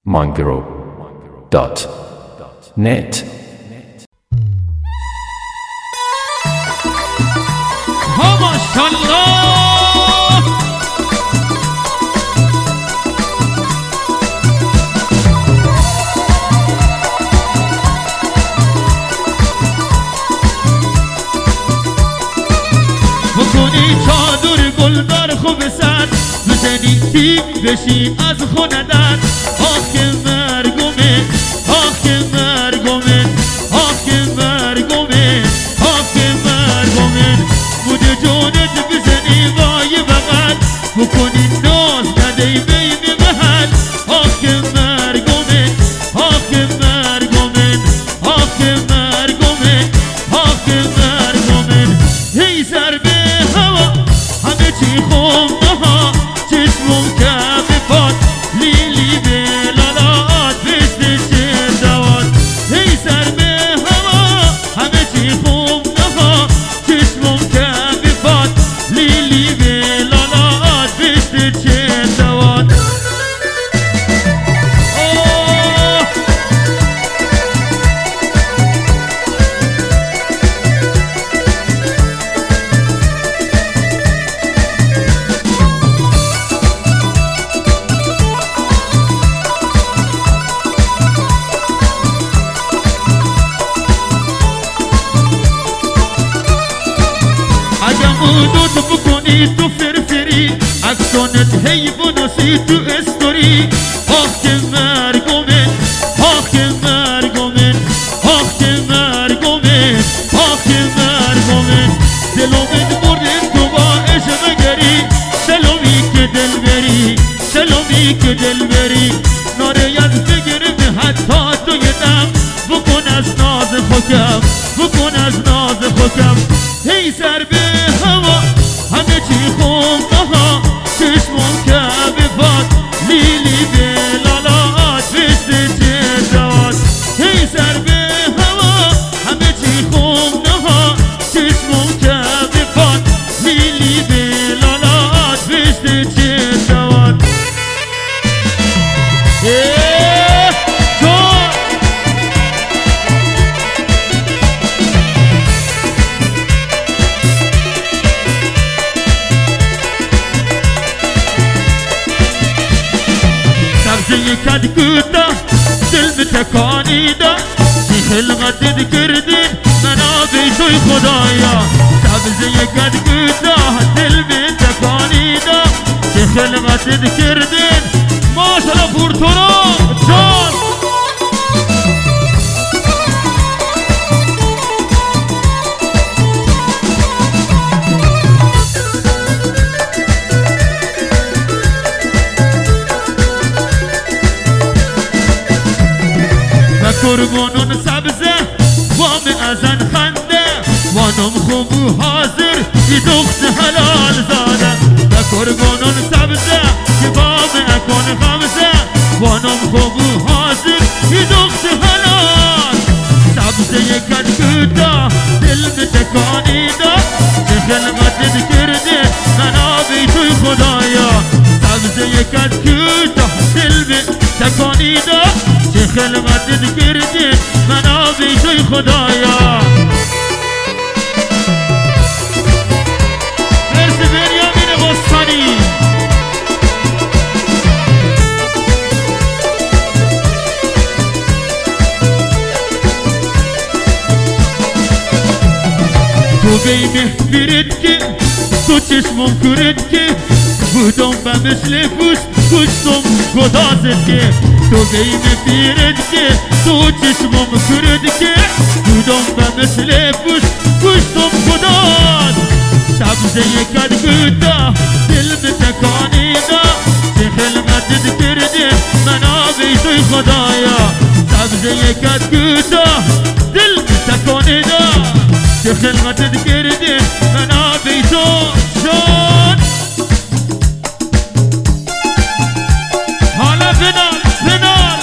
mangro.net. MashaAllah. بکنی چادر گلدار خوب سر بزنی تیم بشی از خوندن. آخ که مرگومه، آخ که مرگومه، آخ که مرگومه، آخ که مرگومه. بوده جونت بزنی وای بغل بکنی ناز ندهی بین محل. آخ که مرگومه، آخ که مرگومه، آخ که مرگومه، آخ که مرگومه. هی سر به هوا همه چی خونده ها چشمم کف پاد لیلی به لالات پشت شدوات. هی سر به هوا همه چی خونده ها چشمم کف پاد لیلی به لالات پشت شدوات. اگه مودوت بکنی تو فرفری اکسونت هی بنوسی تو استوری. آخ که مرگومه، آخ که مرگومه، آخ که مرگومه، آخ که مرگومه. دلومت بردن تو با عشق گری سلومی که دل بری، سلومی که دل بری. ناریت بگیرم حتی تو یه دم بکن از ناز خوکم، بکن از ناز خوکم. هی سر به هوا همه چی خونده ها چشمم کعبه باد لیلی به لالات پشت جدات. هی سر به هوا همه چی خونده ها چشمم کعبه باد لیلی به لالات پشت جدات. کد کوتا دل به تکانیدا چی خلقتت کردین منابع توی خدایا. سبزه کد کوتا دل به تکانیدا چی خلقتت کردین ماشاءالله پورتورا جان. قربانون سبزه وام ازن خنده وانم خوب و حاضر ای دخت حلال زاده. و قربانون سبزه که وام اکن خمزه وانم خوب و حاضر ای دخت حلال. سبزه کد کوتا دل به تکانیدا چه خلقتت کرده منابع توی خدایا. سبزه کد کوتا دل به تکانیدا چه خلقتت کرده منابع توی خدایا. مرسی بنیامین بستانی. تو بیمه بیرد که تو چشمم کرد که بودم به مثل پوست گوشتم گدازد که. تو بیمه بیرد که تو چشمم کرد که بودم به مثل پوست گوشتم گداز. سبزه کد کوتا دل به تکانیدا چه خلقتت کرده منابع توی خدایا. سبزه کد کوتا دل به تکانیدا چه خلقتت کرده منابع تو جان. حالا فنال فنال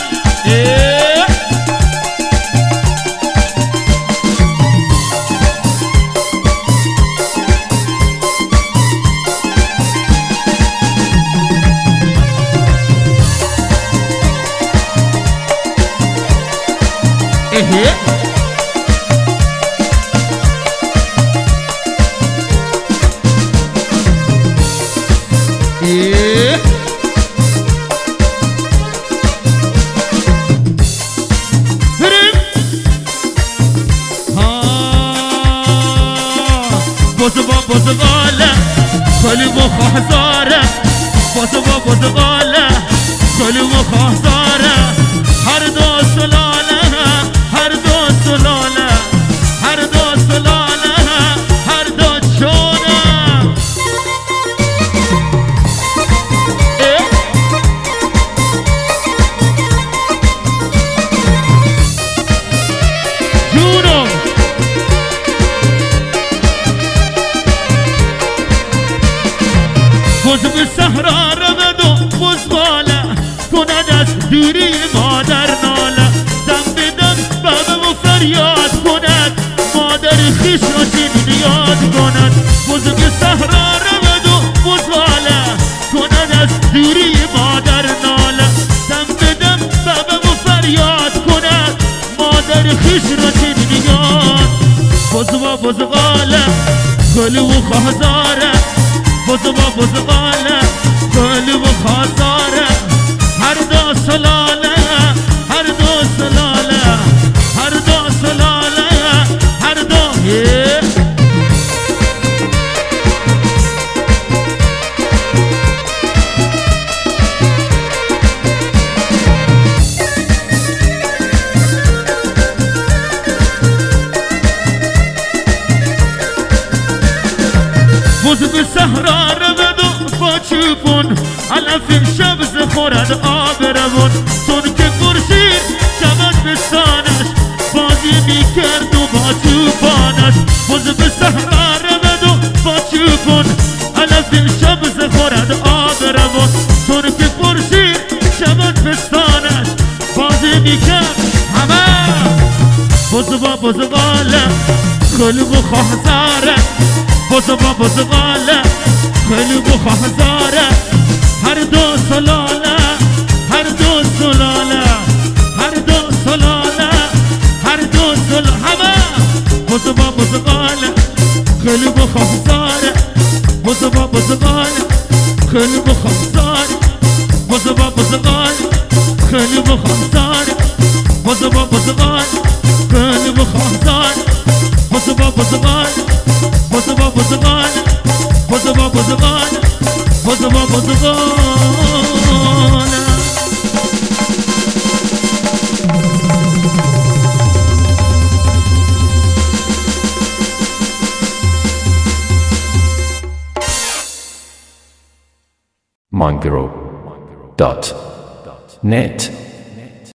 بزغاله خلی و خهزاره بزغاله خلی و خهزاره هر دو سلاله هر دو سلاله هر دو سلاله هر دو چونه جونم بز به صحرا رود و بزغاله کند از دوری مادر ناله دم به دم بابا و فریاد کند مادر خیش را چنین یاد کند بز به صحرا رود و بزغاله کند از دوری مادر ناله دم به دم بابا و فریاد کند مادر خیش را چنین یاد بزغاله خلی و خهزاره بزغاله خلی و خهزاره هر دو سلاله هر دو سلاله هر دو سلاله هر دو بز به صحرا رود و با چوبون علف شب خورد آب روان چون که خورشید شود به سانش بازی میکرد و با چوبانش بز به صحرا رود و با چوبون علف شب خورد آب روان چون که خورشید شود به سانش بازی میکرد همه بزغاله خلی و خهزاره بزغاله خلی و خهزاره هر دو سلاله هر دو سلاله هر دو سلاله هر دو سلاله همه بزغاله خلی و خهزاره بزغاله خلی و خهزاره بزغاله خلی و خهزاره بزغاله خلی و خهزاره بزغاله Mongro.net